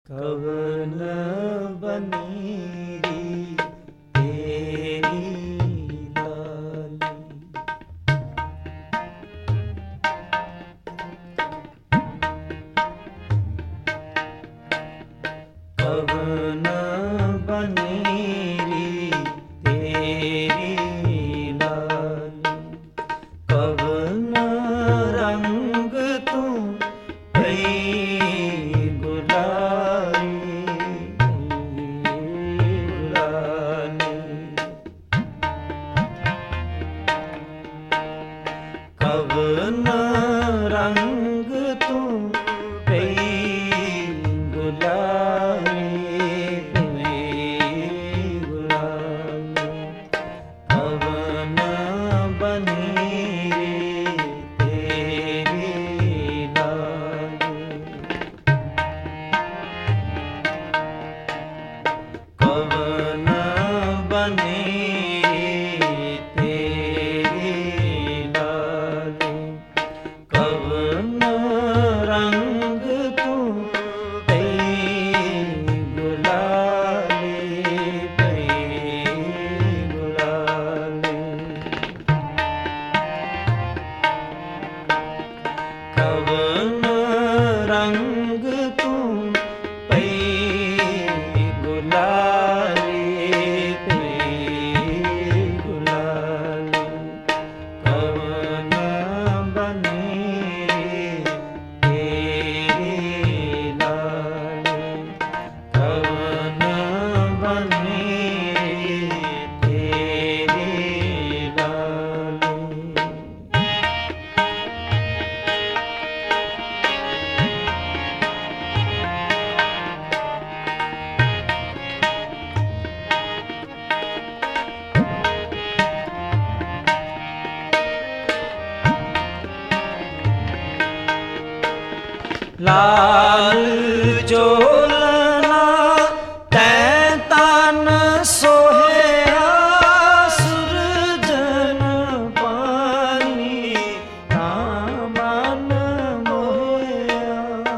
कवन बनीरी तेरी लाली। कवन बनीरी तेरी लाली। कवन रंग तू कई कवन रंग तू कई गुलाबी गुलाबी। कवन बनीरी तेरी लाली। कवन बनीरी तेरी लाली। कवन रंग तू कई गुलाली गुलाली। कवन रंग तू कई गुलाली गुलाली। कवन बनीरी तेरी लाली। कवन बनीरी तेरी लाली। लाल जोलना तैं तन सोहया। सुरजन पानी मन मोहया।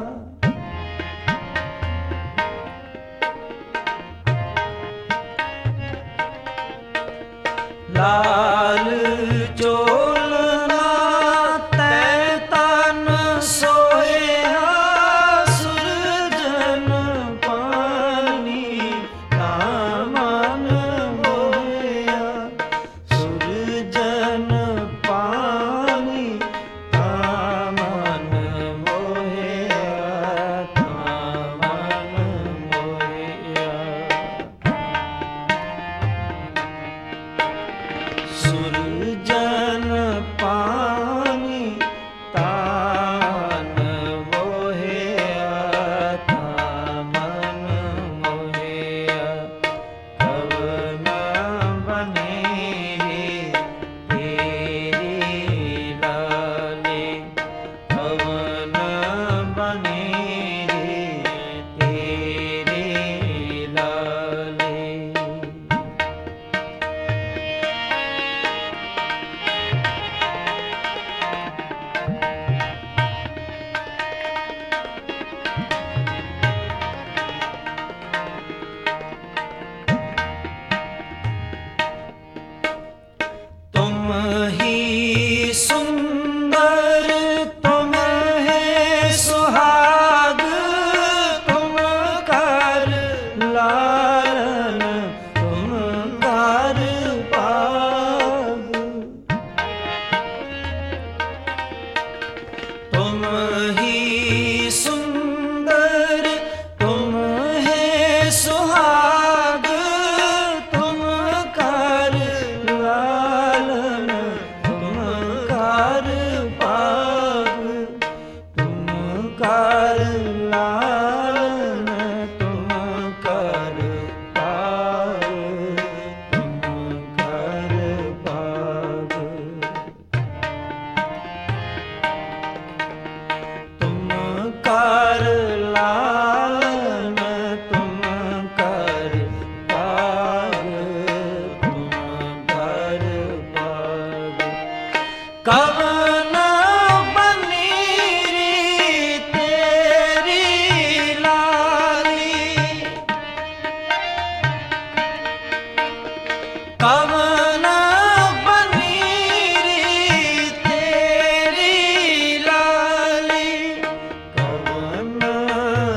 लाल जोलना तैं तन सोहया। सुरजन पानी मन मोहया। सुरजन पानी मन मोहया मन मोहया।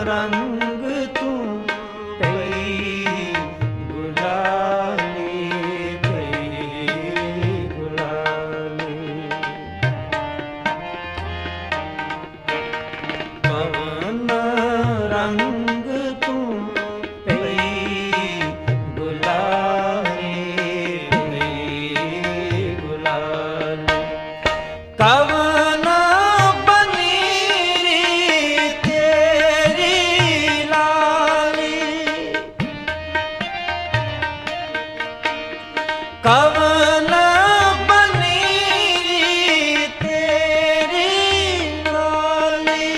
रंग तू कई गुलाली पवन रंग तू कई गुलाली कवन कवन बनी तेरी लाली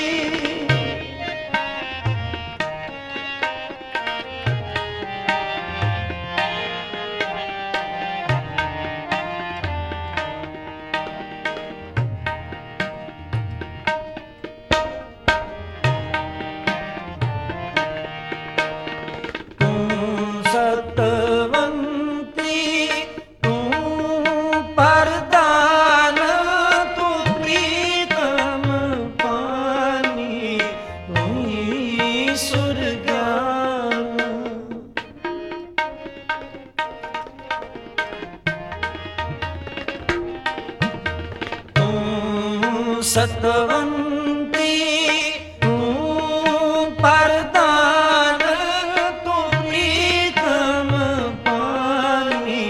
तू सतवंती परदान तू प्रीतम पानी हुई सुरज्ञान तू सतवंती तू परदान तू प्रीतम पानी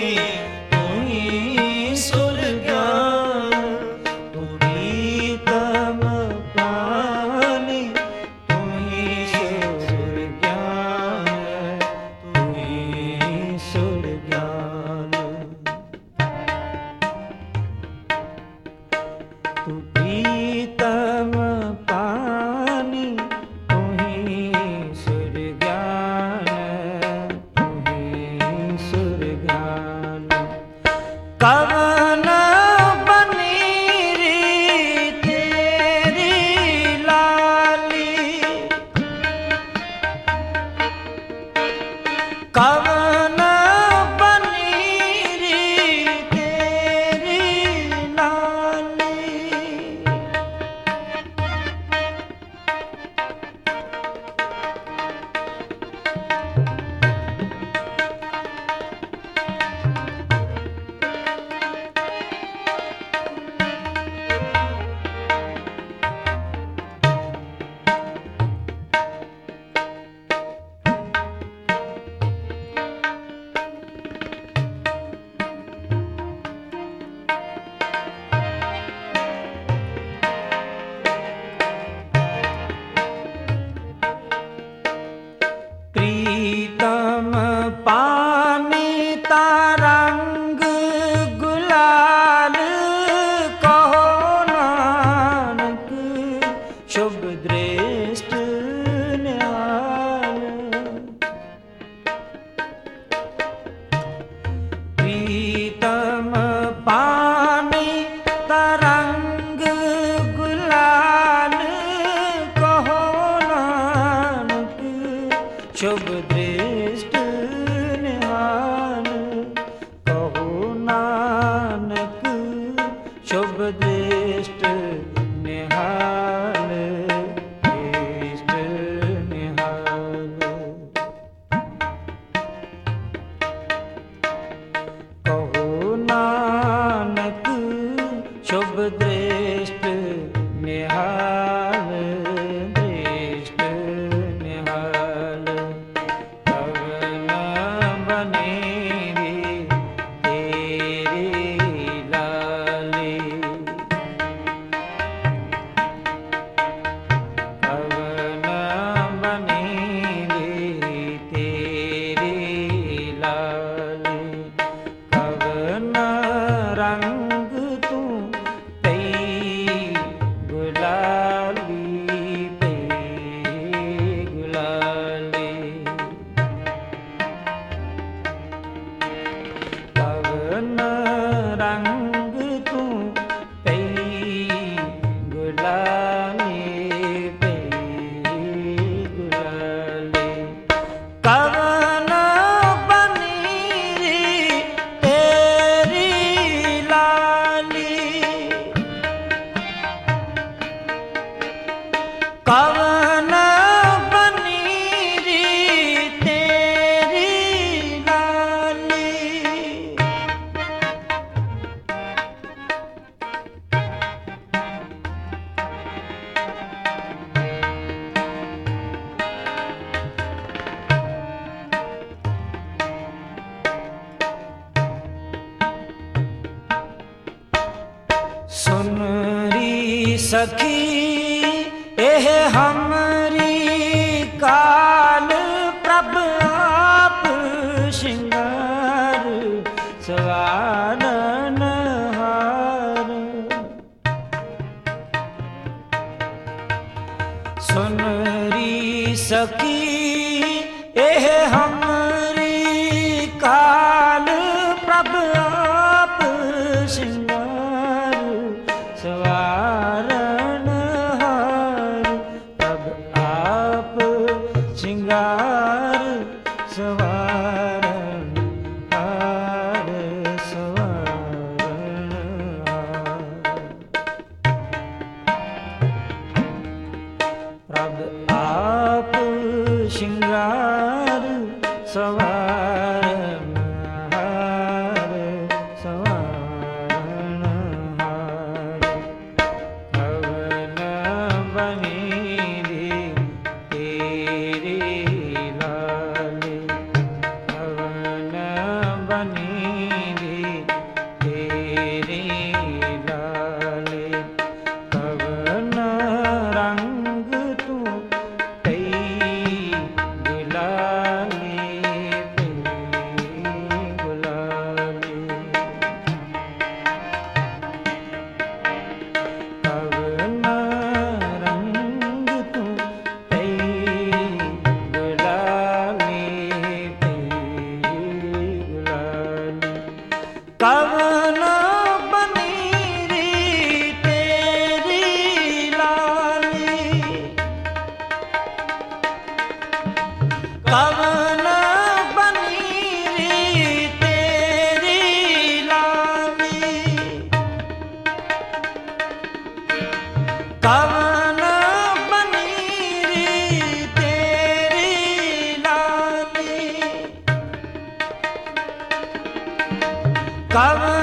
तू प्रीतम पानी तू ही सुर ज्ञान तू ही सुर ज्ञान कवन बनी री तेरी लाली कवन प्रीतम पानी तारंग गुलाल कहो नानक शुभ दृष्ट निहाल प्रीतम पानी तरंग गुलाल कहो नानक शुभ दृष्ट निहाल कहो नानक शुभ दृष्ट निहाल दृष्ट निहाल कहो नानक शुभ दृष्ट निहाल दृष्ट निहाल कवन सखी एह हमरी काल प्रभ आप श्रृंगार सवारन हार। सुनरी सखी एह हमरी काल प्रभ आप श्रृंगार सवारन हार। प्रभ आप श्रृंगार सवारन हार सवारन हार। प्रभ आप श्रृंगार सवारन हार सवारन हार। भवन बनी तेरे लाले भवन बनी तेरे लाले। भवन रंग तू कई गुलाले गुलाले। भवन रंग तू कई गुलाले गुलाले। कवन बनी तेरी लाली कवन बनी तेरी लाली। कवन बनी तेरी लाली। कवन